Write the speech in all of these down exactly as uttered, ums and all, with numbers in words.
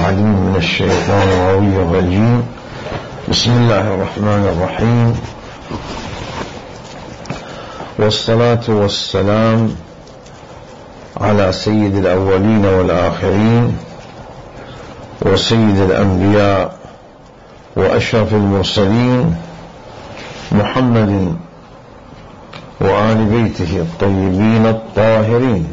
العليم من الشيطان الرجيم. بسم الله الرحمن الرحيم، والصلاة والسلام على سيد الأولين والآخرين وسيد الأنبياء وأشرف المرسلين محمد وآل بيته الطيبين الطاهرين.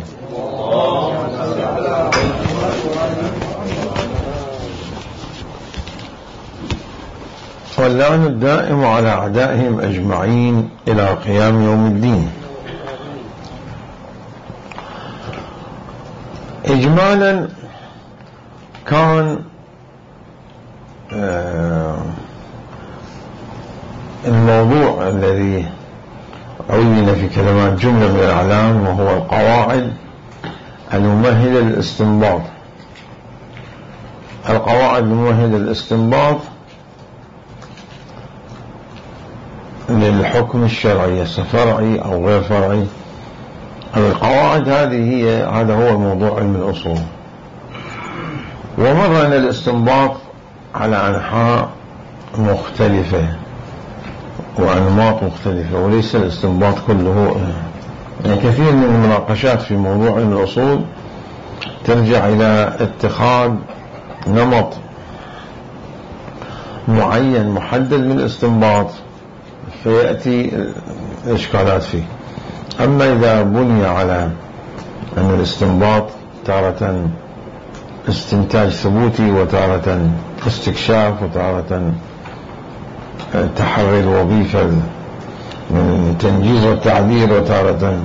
واللعن الدائم على أعدائهم أجمعين إلى قيام يوم الدين. إجمالا كان الموضوع الذي عين في كلمات جملة من الأعلام وهو القواعد الممهدة للاستنباط. القواعد الممهدة للاستنباط للحكم الشرعي فرعي أو غير فرعي. القواعد هذه هي هذا هو موضوع علم الأصول. ومر أن الاستنباط على أنحاء مختلفة وأنماط مختلفة، وليس الاستنباط كله. يعني كثير من المناقشات في موضوع علم الأصول ترجع إلى اتخاذ نمط معين محدد من الاستنباط فيأتي الإشكالات فيه. أما إذا بني على أن الاستنباط تارة استنتاج ثبوتي وتارة استكشاف وتارة تحري الوظيفة من تنجيز والتعديل وتارة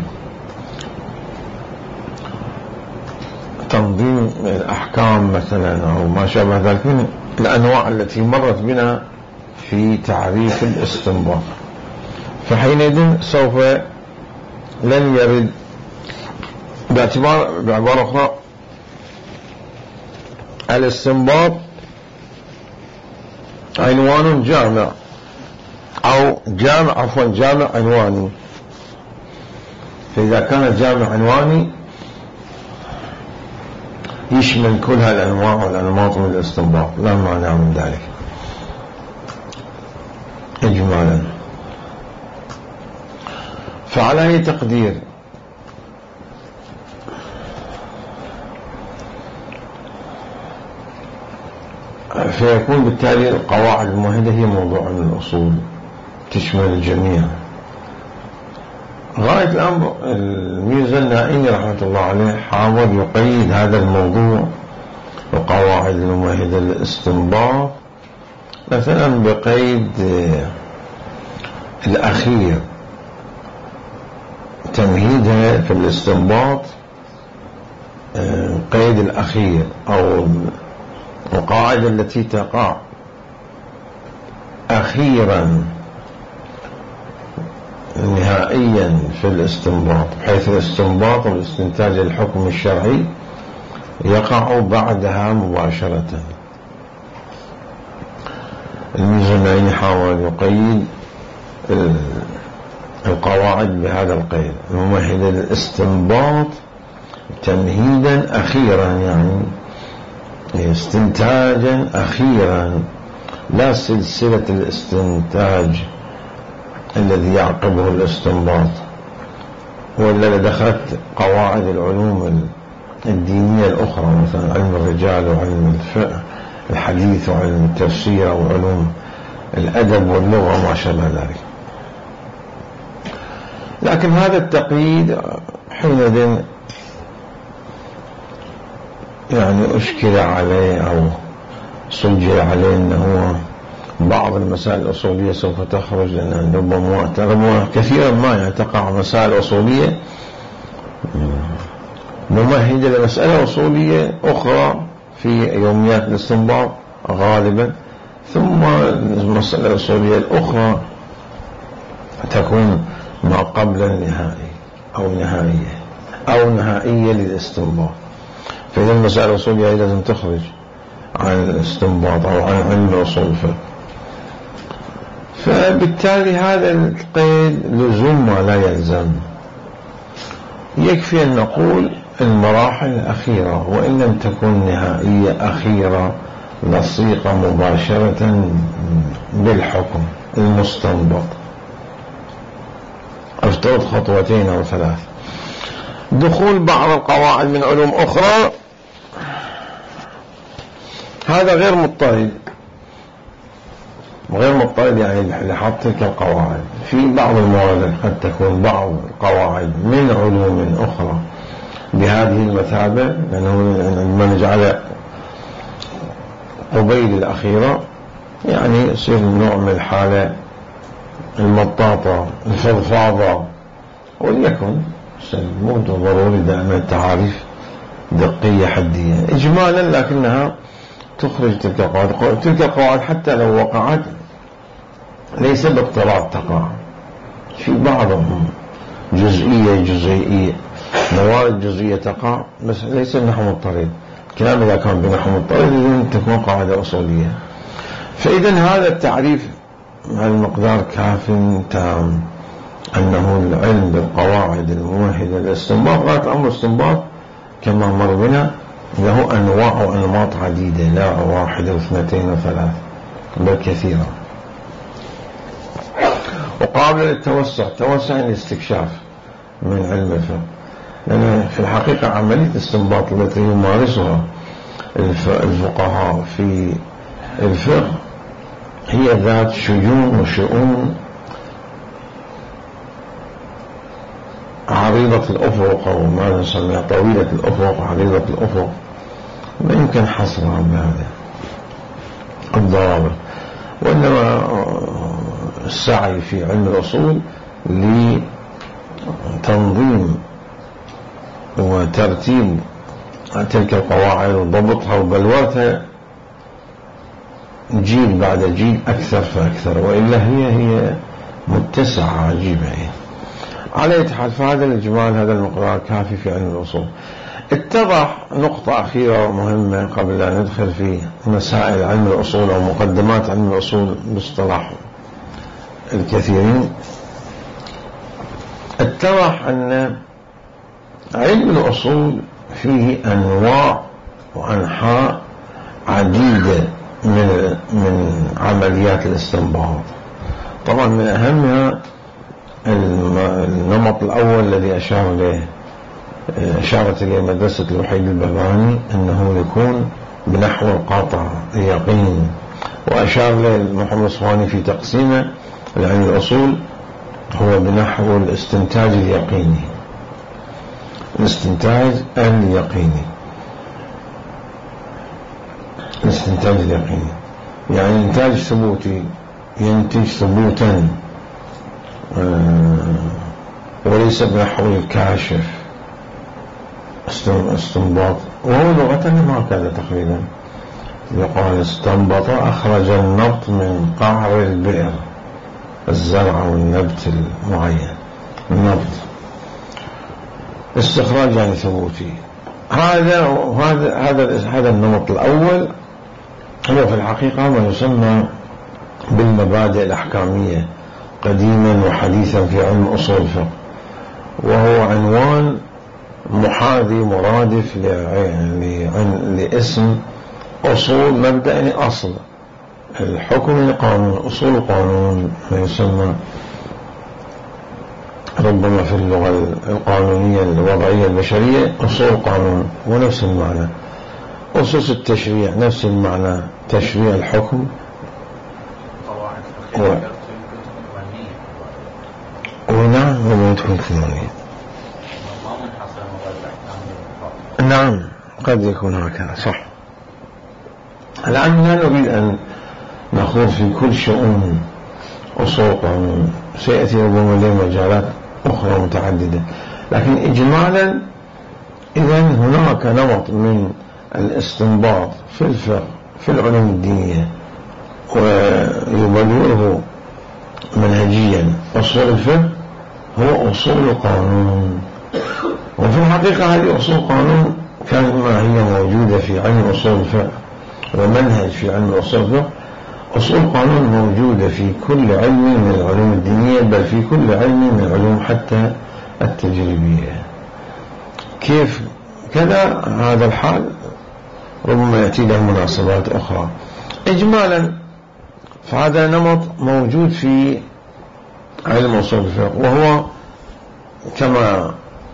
تنظيم الأحكام مثلا أو ما شابه ذلك من الأنواع التي مرت بنا في تعريف الاستنباط، فحينئذ سوف لن يرد باعتبار بعبارة أخرى الاستنباط عنوان جامع أو جامع عفوا جامع عنواني. فإذا كان جامع عنواني يشمل كل هالأنواع والأنماط من الاستنباط، لا مانع من ذلك إجمالا. فعلى أي تقدير فيكون بالتالي القواعد الممهدة هي موضوع من الأصول تشمل الجميع. غاية الأمر الميرزا النائمي رحمة الله عليه حاول يقيد هذا الموضوع القواعد الممهدة للاستنباط مثلا بقيد الأخير، تمهيدها في الاستنباط قيد الأخير أو القاعدة التي تقع أخيرا نهائيا في الاستنباط، بحيث الاستنباط والاستنتاج الحكم الشرعي يقع بعدها مباشرة. الميزانين حاول يقيد القواعد بهذا القيد الممهدة للاستنباط تمهيدا أخيرا، يعني استنتاجا أخيرا، لا سلسلة الاستنتاج الذي يعقبه الاستنباط. ولا دخلت قواعد العلوم الدينية الأخرى مثلا علم الرجال وعلم الفقه الحديث وعلم التفسير وعلوم الأدب واللغة وما شابه ذلك. لكن هذا التقييد حينئذ يعني أشكل عليه أو سجل عليه أنه بعض المسائل الأصولية سوف تخرج، لأن ربما كثيرا ما يعني تقع مسائل أصولية ممهدة لمسألة أصولية أخرى في يوميات الاستنباط غالبا، ثم المسألة الأصولية الأخرى تكون ما قبل النهائي أو نهائية أو نهائية للاستنباط. فإذا المسائل الأصولية لازم تخرج عن الاستنباط أو عن علم الأصول الفقه. فبالتالي هذا القيد لزوم ما لا يلزم. يكفي أن نقول المراحل الأخيرة، وإن لم تكن نهائية أخيرة لصيقة مباشرة بالحكم المستنبط. افترض خطوتين أو ثلاث. دخول بعض القواعد من علوم أخرى هذا غير مضطرد، غير مضطرد يعني لحط تلك القواعد. في بعض المواد قد تكون بعض القواعد من علوم أخرى بهذه المثابة، لأنه من نجعل قبيل الأخيرة يعني يصير نوع من الحالة المطاطة الفضفاضة، وليكن مو ضروري دائما التعاريف دقية حدية إجمالا، لكنها تخرج تلك القواعد. تلك القواعد حتى لو وقعت ليس باضطراد تقع، في بعضهم جزئية جزئية موارد جزئية تقع، بس ليس النحو مضطرد. الكلام إذا كان بنحو مضطرد لازم تكون قاعدة أصولية. فإذا هذا التعريف مع المقدار كاف تام أنه العلم بالقواعد الممهدة للاستنباط. غاية أمر الاستنباط كما مر بنا له أنواع وأنماط عديدة، لا واحدة واثنتين وثلاث بل كثيرة. وقابل للتوسع، توسع الاستكشاف من علم الفقه، لأن في الحقيقة عملية الاستنباط التي يمارسها الفقهاء في الفقه هي ذات شجون وشؤون عريضة الأفق، أو ما نسميها طويلة الأفق، عريضة الأفق، ما يمكن حصرها بهذا الضوابط. وإنما السعي في علم الأصول لتنظيم وترتيب تلك القواعد وضبطها وبلورتها جيل بعد جيل أكثر فأكثر، وإلا هي هي متسعة عجيبة. على حال فهذا الإجمال هذا المقدار كافي في علم الأصول. اتضح نقطة أخيرة مهمة قبل أن ندخل في مسائل علم الأصول أو مقدمات علم الأصول باصطلاح الكثيرين. اتضح أن علم الأصول فيه أنواع وأنحاء عديدة من من عمليات الاستنباط. طبعا من أهمها النمط الأول الذي أشار إليه أشارت إليه مدرسة الوحيد الباباني، أنه يكون بنحو القاطع اليقين، وأشار له محمد الصفواني في تقسيمه لعلم الأصول هو بنحو الاستنتاج اليقيني. الاستنتاج اليقيني الاستنتاج اليقيني يعني إنتاج ثبوتي، ينتج ثبوتا وليس بنحو الكاشف استنباط. وهو لغة هكذا تقريبا يقال استنبط، أخرج النبط من قعر البئر، الزرع والنبت المعين، النبط استخراج يعني ثبوتي. هذا هذا هذا هذا النمط الأول هو في الحقيقة ما يسمى بالمبادئ الأحكامية قديما وحديثا في علم أصول الفقه، وهو عنوان محاذي مرادف لاسم أصول مبدأ، يعني أصل الحكم القانون، أصول القانون ما يسمى ربما في اللغة القانونية الوضعية البشرية أصول القانون، ونفس المعنى. أسس التشريع نفس المعنى، تشريع الحكم. و... ونعم وما تكون ثمانية. نعم قد يكون هكذا صح. الآن لا نريد أن نخوض في كل شؤون أصول قانون، سيأتي ربما لي مجالات أخرى متعددة، لكن إجمالا إذن هناك نمط من الاستنباط في الفقه في العلوم الدينية ويبلوره منهجيا أصول الفقه هو أصول القانون. وفي الحقيقة هذه أصول القانون كانت ما هي موجودة في علم أصول الفقه ومنهج في علم أصول الفقه. أصول القانون موجودة في كل علم من العلوم الدينية، بل في كل علم من العلوم حتى التجريبية. كيف كذا هذا الحال ربما يأتي له مناسبات أخرى. إجمالا فهذا نمط موجود في علم أصول الفقه، وهو كما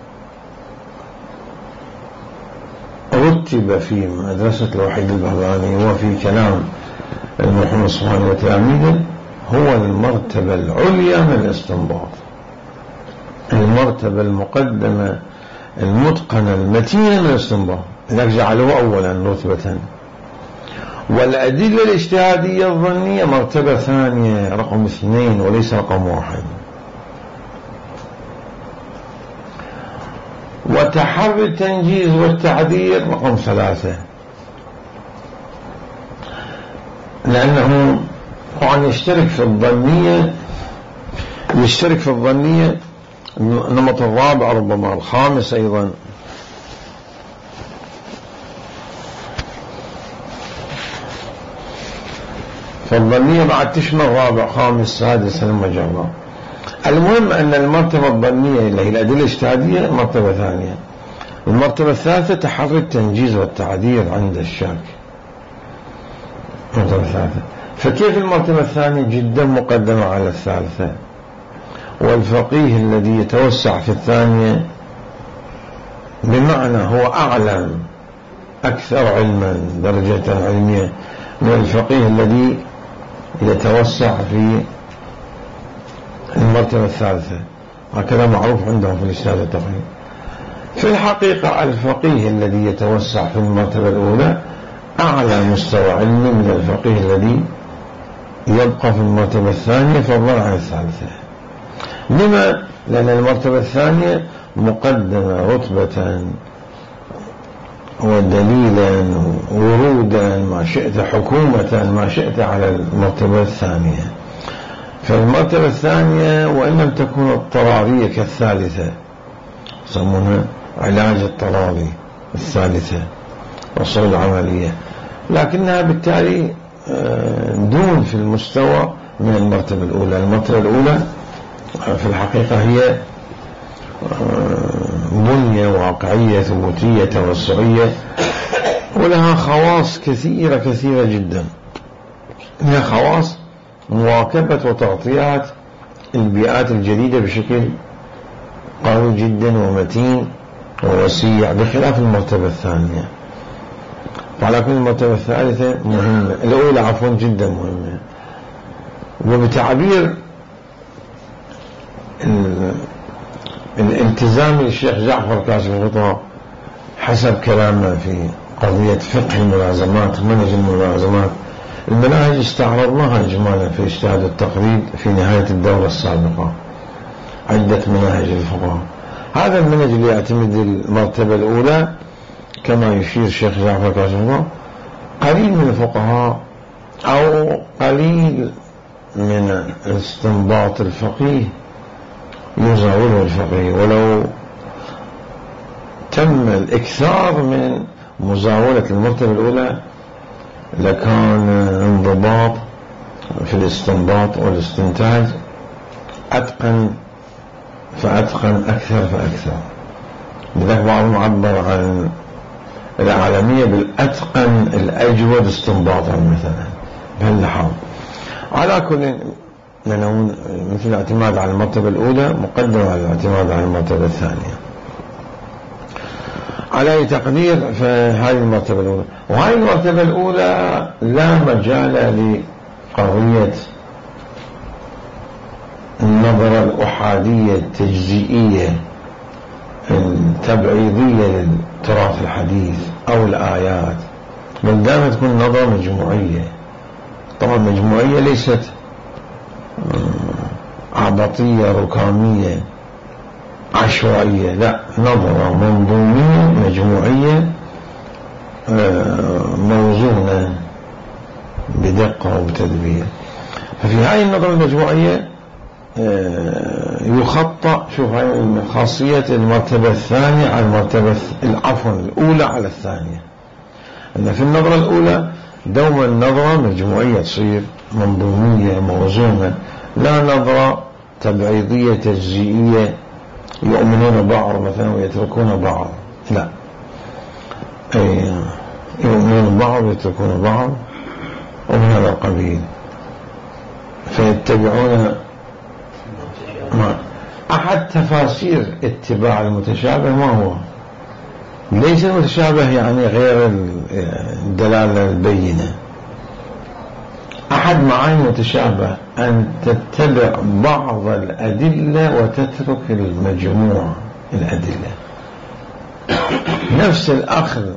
رتب في مدرسة الوحيد البهبهاني وفي كلام المرحوم الصفواني وتلاميذه، هو المرتبة العليا من الاستنباط، المرتبة المقدمة المتقنة المتينة من الاستنباط، لذلك جعلوه أولا رتبة. والأدلة الاجتهادية الظنية مرتبة ثانية رقم اثنين وليس رقم واحد. وتحري التنجيز والتعديل رقم ثلاثة، لأنه طبعا يشترك في الظنية يشترك في الظنية النمط الرابع ربما الخامس أيضا. فالظنية بعد تشمل رابع خامس سادس المجرة. المهم أن المرتبة الظنية اللي هي الأدلة الاجتهادية مرتبة ثانية. المرتبة الثالثة تحري التنجيز والتعديل عند الشاك، مرتبة ثالثة. فكيف المرتبة الثانية جدا مقدمة على الثالثة؟ والفقيه الذي يتوسع في الثانية بمعنى هو أعلم أكثر علما درجة علمية من الفقيه الذي يتوسع في المرتبة الثالثة، هكذا معروف عندهم في الاجتهاد التقريب. في الحقيقة الفقيه الذي يتوسع في المرتبة الأولى أعلى مستوى علمي من الفقيه الذي يبقى في المرتبة الثانية فضلا عن الثالثة. لما؟ لأن المرتبة الثانية مقدمة رتبة ودليلا ورودا ما شئت حكومة ما شئت على المرتبة الثانية. فالمرتبة الثانية وإن لم تكون اضطرارية كالثالثة، يسمونها علاج اضطراري الثالثة وصول العملية، لكنها بالتالي دون في المستوى من المرتبة الأولى. المرتبة الأولى في الحقيقة هي بنية واقعية ثبوتية توسعية، ولها خواص كثيرة كثيرة جدا. لها خواص مواكبة وتغطيات البيئات الجديدة بشكل قوي جدا ومتين ووسيع، بخلاف المرتبة الثانية. وعلى كل المرتبة الثالثة مهمة، الأولى عفوا جدا مهمة. وبتعبير الالتزام للشيخ جعفر كاشف الغطاء حسب كلامنا في قضية فقه الملازمات ومنهج الملازمات، المناهج استعرضناها إجمالا في اجتهاد التقريب في نهاية الدورة السابقة، عدة مناهج الفقهاء. هذا المنهج اللي يعتمد المرتبة الأولى كما يشير الشيخ جعفر كاشف الغطاء، قليل من الفقهاء أو قليل من استنباط الفقيه يزاوله الفقيه، ولو تم الإكثار من مزاولة المرتبة الأولى لكان انضباط في الاستنباط والاستنتاج أتقن فأتقن أكثر فأكثر. لذلك بعضهم عبر عن العالمية بالأتقن الأجود استنباطا مثلا بهاللحاظ. على كل لأنه مثل الاعتماد على المرتبة الأولى مقدم على الاعتماد على المرتبة الثانية. على أي تقدير فهذه المرتبة الأولى، وهذه المرتبة الأولى لا مجال لقضية النظرة الأحادية التجزئية التبعيضية للتراث الحديث أو الآيات، بل دائما تكون نظرة مجموعية. طبعا مجموعية ليست عبطية ركامية عشوائية، لا، نظرة منظومية مجموعية موزونة بدقة وبتدبير. ففي هذه النظرة المجموعية يخطأ، شوف هاي خاصية المرتبة الثانية على المرتبة عفوا الأولى على الثانية، أن في النظرة الأولى دوما النظرة مجموعية تصير منظومية موزونة، لا نظرة تبعيضية تجزئية يؤمنون بعض مثلا ويتركون بعض، لا. أي يؤمنون بعض ويتركون بعض ومن هذا القبيل، فيتبعون ما أحد تفاسير اتباع المتشابه ما هو؟ ليس المتشابه يعني غير الدلالة البينة. أحد معاني المتشابه أن تتبع بعض الأدلة وتترك المجموع الأدلة. نفس الأخذ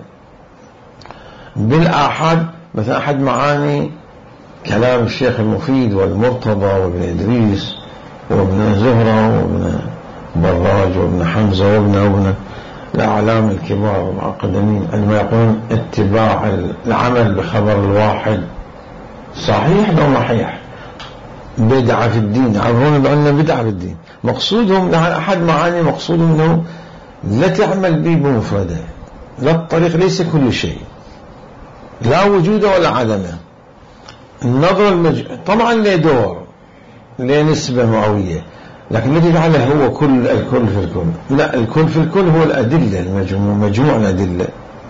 بالآحاد، مثلا أحد معاني كلام الشيخ المفيد والمرتضى وابن إدريس وابن زهرة وابن براج وابن حمزة وابن ابن الأعلام الكبار والأقدمين عندما يقولون اتباع العمل بخبر الواحد صحيح لو صحيح بدعة في الدين، يعرفون بأنه بدعة في الدين. مقصودهم أحد معاني مقصودهم أنه لا تعمل به بمفردة، لا الطريق ليس كل شيء، لا وجود ولا عدمه. النظر المج... طبعا له دور، له نسبة مئوية، لكن لا تجعله هو كل الكل في الكل، لا، الكل في الكل هو الأدلة، المجموع مجموع الأدلة.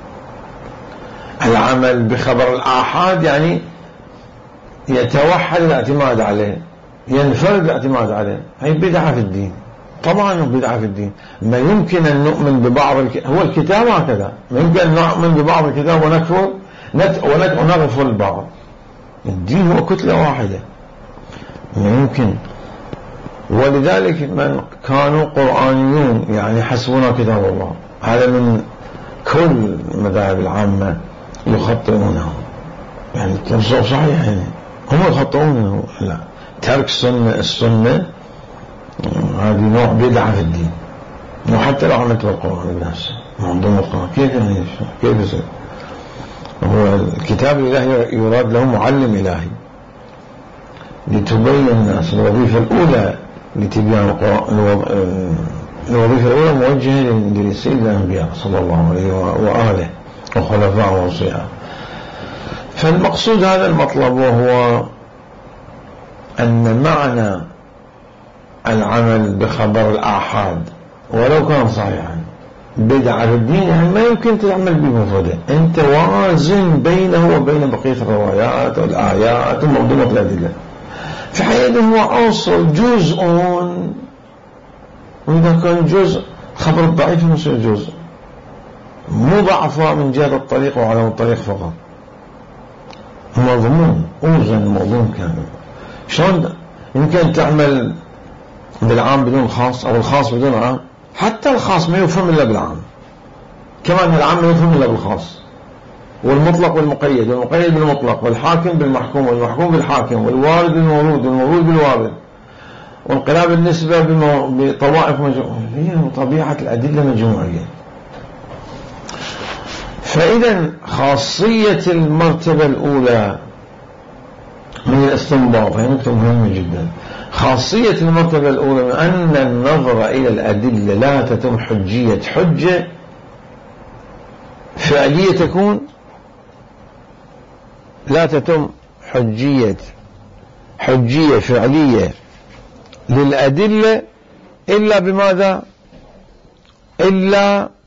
العمل بخبر الآحاد يعني يتوحد الاعتماد عليه، ينفرد الاعتماد عليه، هي بدعة في الدين. طبعا بدعة في الدين. ما يمكن أن نؤمن ببعض الك... هو الكتاب هكذا، ما يمكن أن نؤمن ببعض الكتاب ونكفر نت... ونغفر البعض. الدين هو كتلة واحدة، ما يمكن. ولذلك من كانوا قرآنيون يعني حسبنا كتاب الله، هذا من كل المذاهب العامة يخطئونه، يعني التصوف صحيح يعني هم يخطئونه، لا، ترك السنة السنة هذه نوع بدعة في الدين. وحتى لو عملت بالقرآن بنفسه من ضمن القرآن، كيف يعني كيف يصير؟ هو الكتاب الإلهي يراد له معلم إلهي لتبين الناس. الوظيفة الأولى لتبيان القرآن، الوظيفة الأولى موجهة لسيد الأنبياء صلى الله عليه وآله وخلفاء ووصياء. فالمقصود هذا المطلب، وهو أن معنى العمل بخبر الآحاد ولو كان صحيحا بدعة في الدين، يعني ما يمكن تعمل بمفردة، أنت وازن بينه وبين بقية الروايات والآيات ومنظومة الأدلة. في حقيقة هو أصل جزء، وإذا كان جزء خبر الضعيف يصير جزء، مو ضعفاء من جهة الطريق وعلم الطريق فقط، مضمون أوزن مضمون كامل. شلون يمكن تعمل بالعام بدون الخاص أو الخاص بدون العام؟ حتى الخاص ما يفهم إلا بالعام، كمان العام ما يفهم إلا بالخاص، والمطلق والمقيد، والمقيد بالمطلق، والحاكم بالمحكوم، والمحكوم بالحاكم، والوارد بالمورود، والمورود بالوارد، وانقلاب النسبة بطوائف مجموعية. هي طبيعة الأدلة مجموعية. فإذا خاصية المرتبة الأولى من الاستنباط هي نقطة مهمة جدا. خاصية المرتبة الأولى من أن النظر إلى الأدلة لا تتم حجية حجة فعلية، تكون لا تتم حجية حجية فعلية للأدلة إلا بماذا؟ إلا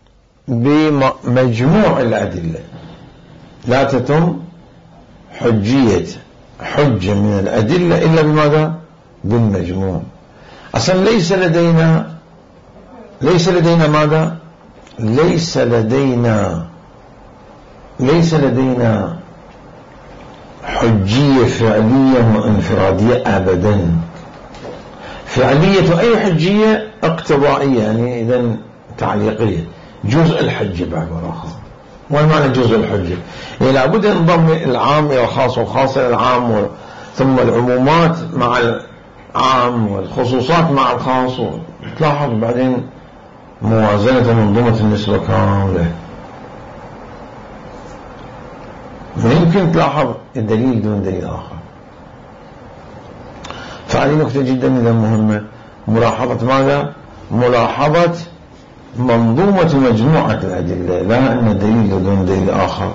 بمجموع الأدلة. لا تتم حجية حجة من الأدلة إلا بماذا؟ بالمجموع. أصلا ليس لدينا ليس لدينا ماذا؟ ليس لدينا ليس لدينا حجية فعلية وانفرادية أبدا. فعلية أي حجية اقتضائية، يعني إذن تعليقية، جزء الحجة بعبارة أخرى. وما معنى جزء الحجة؟ يعني لابد أن نضم العام إلى الخاص والخاص إلى العام، ثم العمومات مع العام والخصوصات مع الخاص، تلاحظ بعدين موازنة منظومة النسبة كاملة. ما يمكن تلاحظ الدليل دون دليل آخر. فهذه نقطة جدا مهمة، ملاحظة ماذا؟ ملاحظة منظومة مجموعة الأدلة، لا أن دليل دون دليل آخر.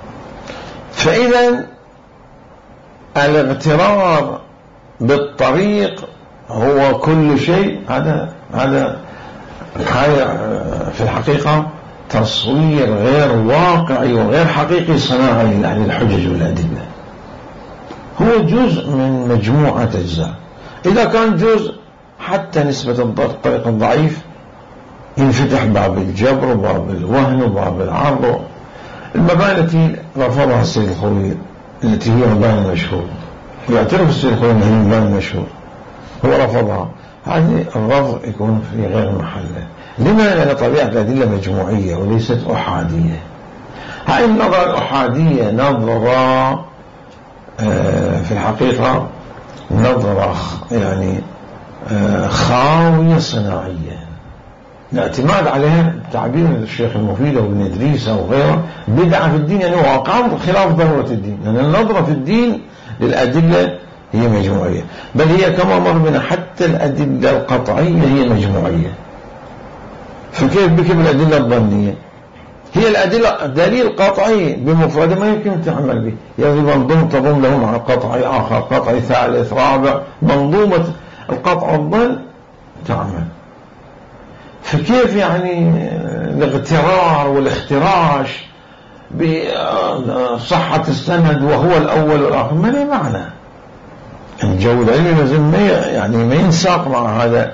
فإذا الاغترار بالطريق هو كل شيء، هذا هذا في الحقيقة تصوير غير واقعي وغير حقيقي صناعي لأهل الحجج والأدلة، هو جزء من مجموعة أجزاء. إذا كان جزء حتى نسبة الطريق الضعيف ينفتح باب الجبر وباب الوهن وباب العرض. المباني التي رفضها السيد الخوئي التي هي مباني مشهور، يعترف السيد الخوئي أنها مباني مشهور، هو رفضها، هذه الرفض يكون في غير محله. لما؟ لأن طبيعة الأدلة مجموعية وليست أحادية. هذه النظرة الأحادية نظرة في الحقيقة نظرة يعني خاوية صناعية، الاعتماد عليها تعبير الشيخ المفيد وابن إدريس وغيره بدعة في الدين، يعني واقعا خلاف ضرورة الدين، لأن النظرة في الدين للأدلة هي مجموعية، بل هي كما مر بنا حتى الأدلة القطعية هي مجموعية. فكيف بك بالأدلة الظنية؟ هي الأدلة دليل قطعي بمفرده ما يمكن تعمل به، يعني منظومة تضم له مع قطعي آخر، قطعي ثالث رابع، منظومة القطع والظن تعمل. فكيف يعني الاغترار والاختراش بصحة السند وهو الأول والآخر؟ ما له معنى. الجو العلمي لازم يعني ما ينساق مع هذا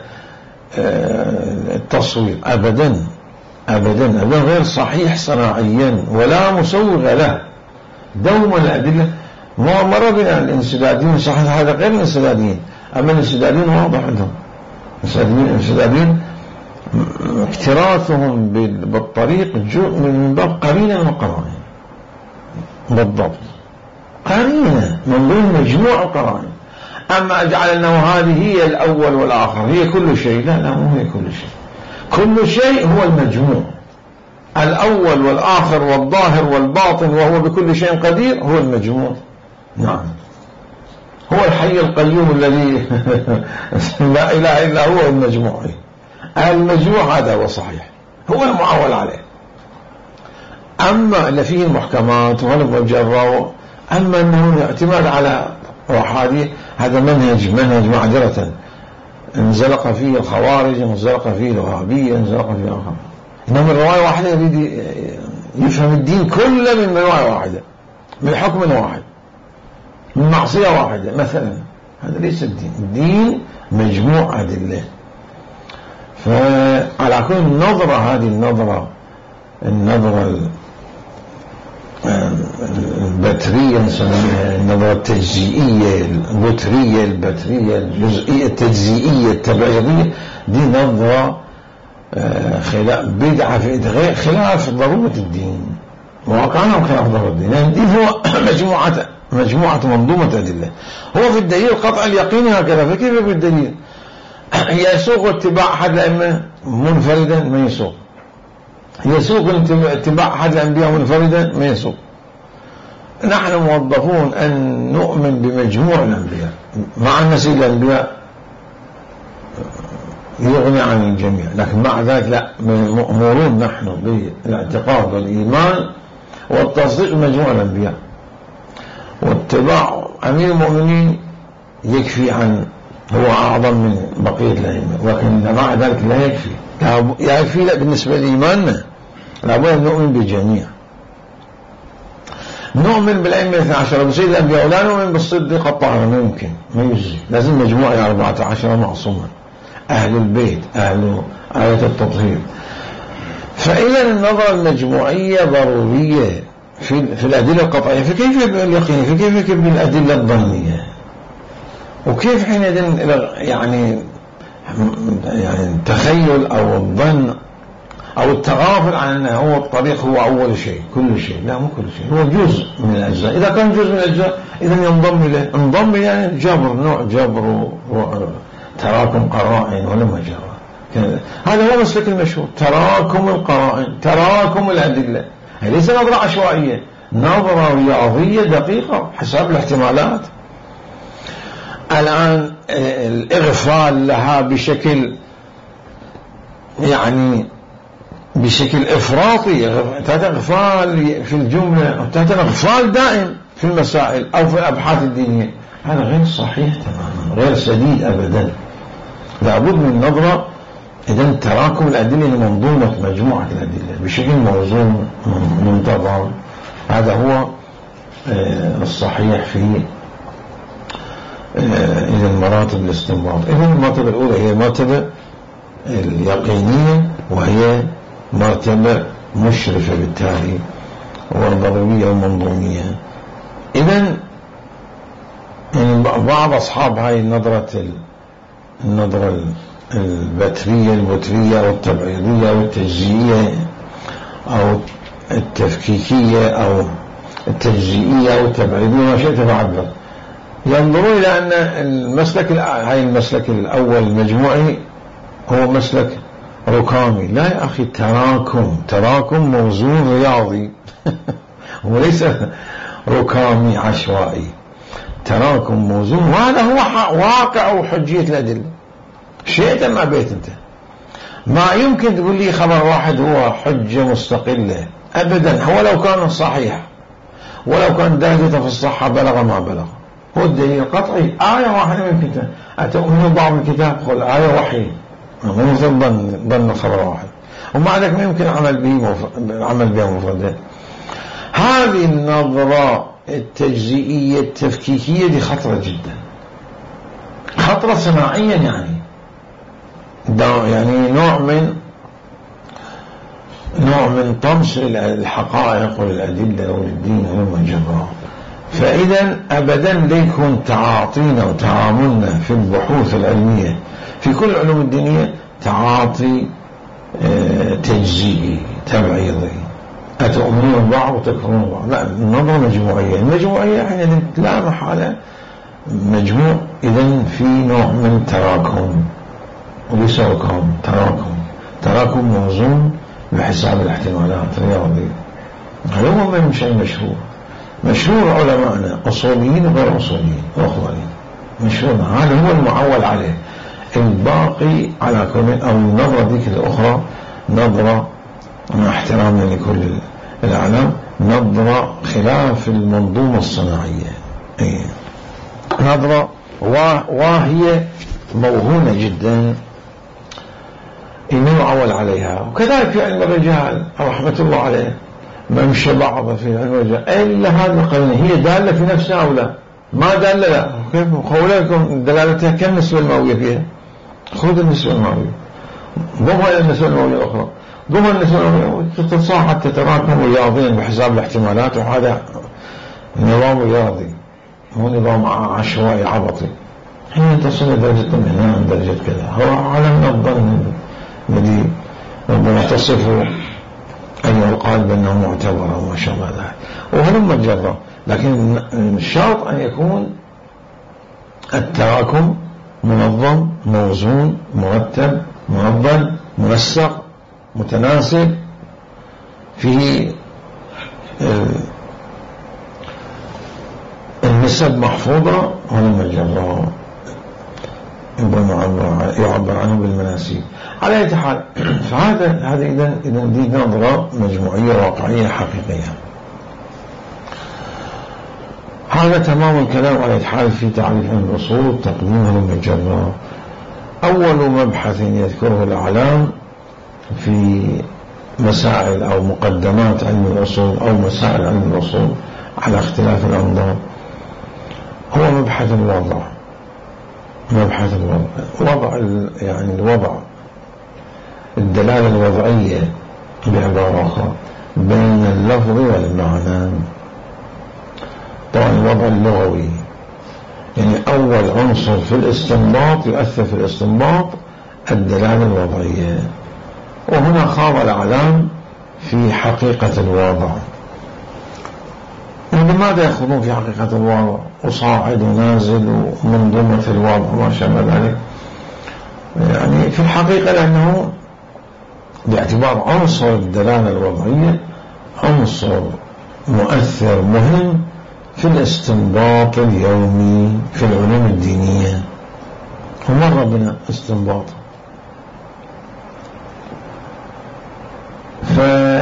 التصوير أبدا أبدا أبدا، غير صحيح صناعيا ولا مسوغ له. دوما الأدلة ما مر بنا الانسدادين صحيح، هذا غير الانسدادين، أما الانسدادين واضح عندهم. الانسدادين اكتراثهم بالطريق من باب قرينة من القرائن، بالضبط قرينة من ضمن مجموع القرائن. أما أجعل أنه هذه هي الأول والآخر هي كل شيء، لا لا مو هي كل شيء. كل شيء هو المجموع، الأول والآخر والظاهر والباطن وهو بكل شيء قدير هو المجموع. نعم، هو الحي القيوم الذي لا إله إلا هو المجموع. المجموع هذا هو صحيح، هو المعول عليه. أما اللي فيه المحكمات وغلب والجرة، أما أنه اعتماد على وحادي، هذا منهج منهج معذرة انزلق فيه الخوارج، انزلق فيه الوهابية، انزلق فيه الآخر. إنما الرواية واحدة يريد يفهم الدين كله من رواية واحدة، من حكم واحد، من معصية واحدة مثلا. هذا ليس الدين. الدين مجموع أدلة. فعلى كل النظرة هذه النظرة النظرة البترية نسميها، النظرة التجزئية البترية البترية الجزئية التجزئية التبعيضية، دي نظرة خلاف بدعة في غير خلاف ضرورة الدين، واقعنا خلاف ضرورة الدين. يعني الدين هو مجموعة مجموعة منظومة أدلة. هو في الدليل قطع اليقين هكذا. فكيف بالدليل يسوق اتباع أحد الأئمة منفردا ما يسوق، يسوق اتباع أحد الأنبياء منفردا ما يسوق. نحن موظفون أن نؤمن بمجموع الأنبياء، مع أن سيد الأنبياء يغني عن الجميع، لكن مع ذلك لا، مأمورون نحن بالاعتقاد والإيمان والتصديق بمجموع الأنبياء. واتباع أمير المؤمنين يكفي عن هو أعظم من بقية الأئمة، ولكن مع ذلك لا يكفي. لا يكفي لا بالنسبة لإيماننا، لابد أن نؤمن بالجميع. نؤمن بالأئمة الاثنى عشر بسيد الأنبياء، ولا نؤمن بالصديق الطاهر، ما يمكن، ما يجزي، لازم مجموعة أربعة عشر معصوما، أهل البيت، أهل آية التطهير. فإذا النظرة المجموعية ضرورية في, في الأدلة القطعية. فكيف باليقين؟ فكيف بالأدلة الظنية؟ وكيف حينئذ يعني يعني التخيل أو الظن أو التغافل عن أنه هو الطريق هو أول شيء كل شيء؟ لا، مو كل شيء، هو جزء من الأجزاء. إذا كان جزء من الأجزاء إذن ينضم إليه، انضم يعني جبر، نوع جبر وتراكم قرائن ولا مجرى. هذا هو مسلك المشهور، تراكم القرائن، تراكم الأدلة. هي ليس نظرة عشوائية، نظرة رياضية دقيقة حسب الاحتمالات. الآن الإغفال لها بشكل يعني بشكل إفراطي، تغفال في الجملة، تغفال دائم في المسائل أو في الأبحاث الدينية، هذا غير صحيح تماما، غير سديد أبدا. لابد من نظرة إذن تراكم الأدلة لمنظومة مجموعة الأدلة بشكل موزون منتظم، هذا هو الصحيح في إذن مراتب الاستنباط. إذن المرتبة الأولى هي المرتبة اليقينية، وهي مرتبة مشرفة بالتالي والضرورية والمنظومية. إذن يعني بعض أصحاب هاي النظرة النظرة البترية البترية والتبعيضية والتجزئية أو التفكيكية أو التجزئية أو التبعيضية ما شئت فعبر، ينظرون إلى أن المسلك هاي المسلك الأول المجموعي هو مسلك ركامي. لا يا أخي، تراكم تراكم موزون رياضي وليس ركامي عشوائي، تراكم موزون، وهذا هو واقع وحجية الأدلة. شئت ما بيت أنت، ما يمكن تقول لي خبر واحد هو حجة مستقلة أبدا، هو لو كان صحيح ولو كان درجته في الصحة بلغ ما بلغ، هو الدليل القطعي آية واحدة من الكتاب. أتؤمنون بعض الكتاب قل آية وحي، ما مثل ظن ظن خبر واحد، ومع ذلك ما يمكن عمل به عمل بها مفردات. هذه النظرة التجزئية التفكيكية دي خطرة جدا، خطرة صناعيا، يعني يعني نوع من نوع من طمس الحقائق والأدلة والدين والمجرى. فإذا أبدا ليكون تعاطينا وتعاملنا في البحوث العلمية في كل العلوم الدينية تعاطي تجزئي تبعيضي، أتؤمنون بعض وتكفرون بعض. لا، النظرة مجموعية. المجموعية يعني لا محالة مجموع، إذن في نوع من تراكم، وليس ركام، تراكم تراكم موزون بحساب الاحتمالات الرياضية. هذا هو من شيء مشهور مشهور علماءنا أصوليين وغير أصوليين وأخوانين، مشهور، هذا هو المعول عليه. الباقي على كل، أو النظرة ذيك الأخرى نظرة مع احترامنا لكل الأعلام، نظرة خلاف المنظومة الصناعية، ايه نظرة واهية موهونة جدا إنه معول عليها. وكذلك في علم الرجال رحمة الله عليه ممشى بعض في علم الرجال، إلا هذه القرينة هي دالة في نفسها أو لا؟ ما دالة، لا. كيف قولكم دلالتها كم النسبة المئوية فيها؟ خذ النسبة المئوية، ضمها إلى النسبة المئوية الأخرى، ضمها النسبة المئوية تتصاعد حتى تتراكم رياضيا بحساب الاحتمالات، وهذا نظام رياضي هو نظام عشوائي عبطي. حين تصل درجة من هنا من درجة كذا، هو علم الظن الذي ربما تصفه أن يقال بأنه معتبر وما شاء الله ذلك، وهلم الجرة. لكن الشرط أن يكون التراكم منظم موزون مرتب منظم منسق متناسب، فيه النسب محفوظة، هلم الجرة يعبر عنه بالمناسيب. على أي حال، فهذا هذا إذن إذن دي نظرة مجموعية واقعية حقيقية. هذا تمام الكلام على أي حال في تعريف الأصول تقديمه للمجرى. أول مبحث يذكره الأعلام في مسائل أو مقدمات علم الأصول أو مسائل علم الأصول على اختلاف الأنظار هو مبحث الوضع. مبحث الوضع، وضع يعني الوضع، الدلالة الوضعية بعبارة أخرى بين اللفظ والمعنى. طبعا الوضع اللغوي يعني أول عنصر في الاستنباط يؤثر في الاستنباط الدلالة الوضعية، وهنا خاض الأعلام في حقيقة الوضع. لماذا يأخذون في حقيقة الوضع وصاعد ونازل ومنظومة الوضع وما شابه ذلك؟ يعني في الحقيقة لأنه باعتبار عنصر الدلالة الوضعية عنصر مؤثر مهم في الاستنباط اليومي في العلوم الدينية، ومر بنا استنباط. ف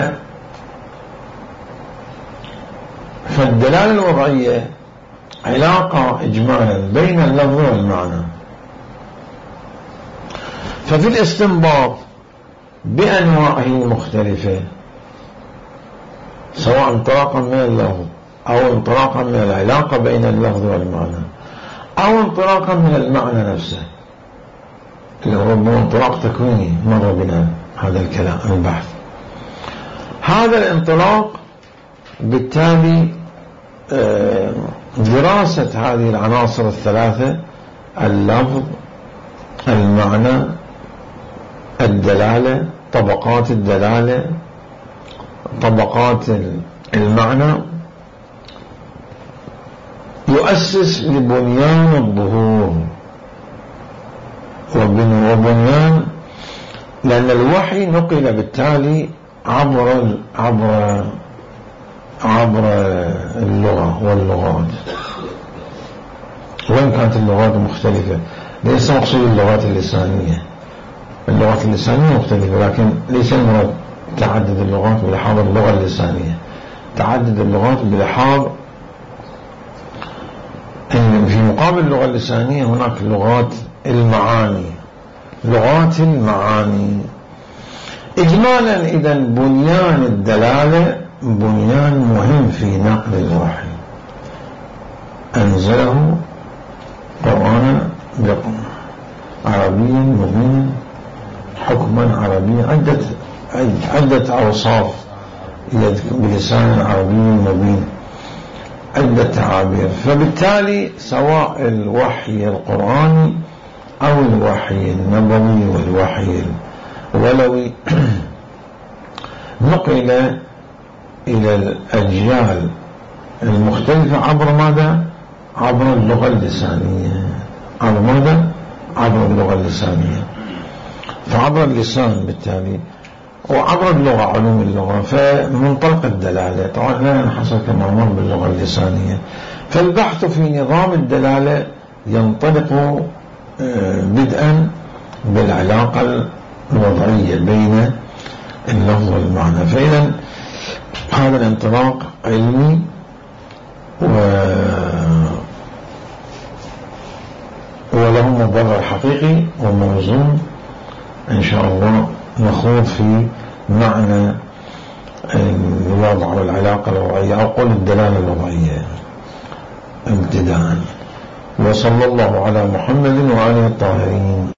فالدلالة الوضعية علاقة إجمالا بين اللفظ والمعنى. ففي الاستنباط بأنواعه المختلفة، سواء انطلاقا من اللفظ أو انطلاقا من العلاقة بين اللفظ والمعنى أو انطلاقا من المعنى نفسه، اللي هو انطلاق تكويني مر بنا هذا الكلام البحث. هذا الانطلاق بالتالي دراسة هذه العناصر الثلاثة، اللفظ، المعنى، الدلالة، طبقات الدلالة، طبقات المعنى، يؤسس لبنيان الظهور وبنيان، لأن الوحي نقل بالتالي عبر عبر عبر اللغة واللغات، وإن كانت اللغات مختلفة، ليس مقصود اللغات اللسانية، اللغات اللسانية مختلفة، لكن ليس المراد تعدد اللغات بلحاظ اللغة اللسانية، تعدد اللغات بلحاظ إن في مقابل اللغة اللسانية هناك لغات المعاني، لغات المعاني. إجمالا إذا بنيان الدلالة بنيان مهم في نقل الوحي، أنزله قرآنا عربيا مبينا حكما عربيا، عدة عدة أوصاف بلسان عربي مبين، عدة تعابير. فبالتالي سواء الوحي القرآني أو الوحي النبوي والوحي الولوي نقل إلى الأجيال المختلفة عبر ماذا؟ عبر اللغة اللسانية. عبر ماذا؟ عبر اللغة اللسانية. فعبر اللسان بالتالي وعبر اللغة، علوم اللغة، فمنطلق الدلالة طبعا لا ينحصر كما مر باللغة اللسانية. فالبحث في نظام الدلالة ينطلق بدءا بالعلاقة الوضعية بين اللفظ والمعنى. فإذا هذا الانطلاق علمي و... وله مبرر حقيقي وموزون. إن شاء الله نخوض في معنى الوضع والعلاقة الوضعية أو قول الدلالة الوضعية ابتداء. وصلى الله على محمد وآله الطاهرين.